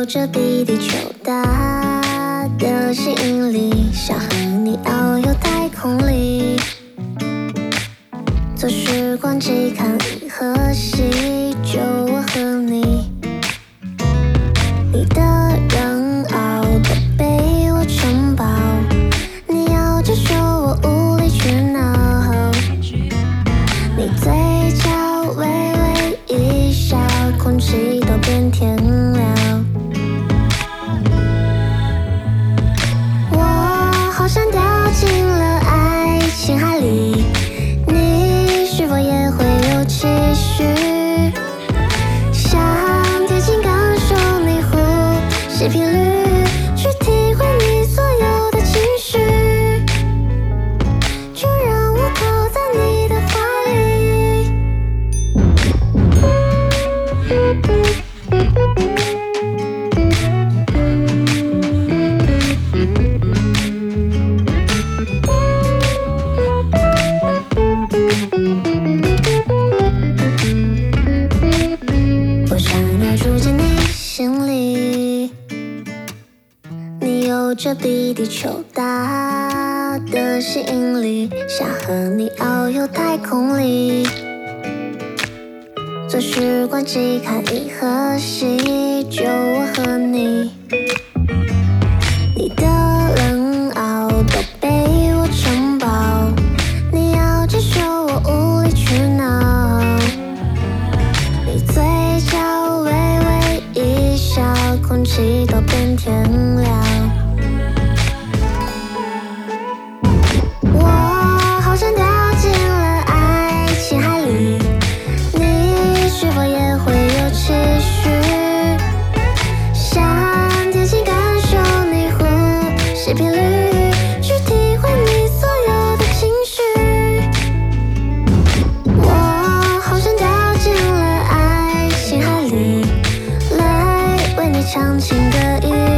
着比地球大的吸引力，想和你遨游太空里，坐时光机看银河系，就我和你。你的人偶都被我承包，你要接受我无理取闹，你嘴角微微一笑，空气都变甜了。我好像掉进了爱情海里，你是否也会有期许？想贴近感受你呼吸频率，去体会你所有的情绪，就让我靠在你的怀里。我想要住进你心里，你有着比地球大的吸引力，想和你遨游太空里，坐时光机看银河系，就我和你。你的人偶都被我承包，你要接受我无理取闹，你嘴角微微一笑，空气都变甜了。我好像掉进了爱情海里，你是否也会有期许？想贴近感受你呼吸频率，去体会你所有的情绪。我好像掉进了爱情海里，来为你唱情歌一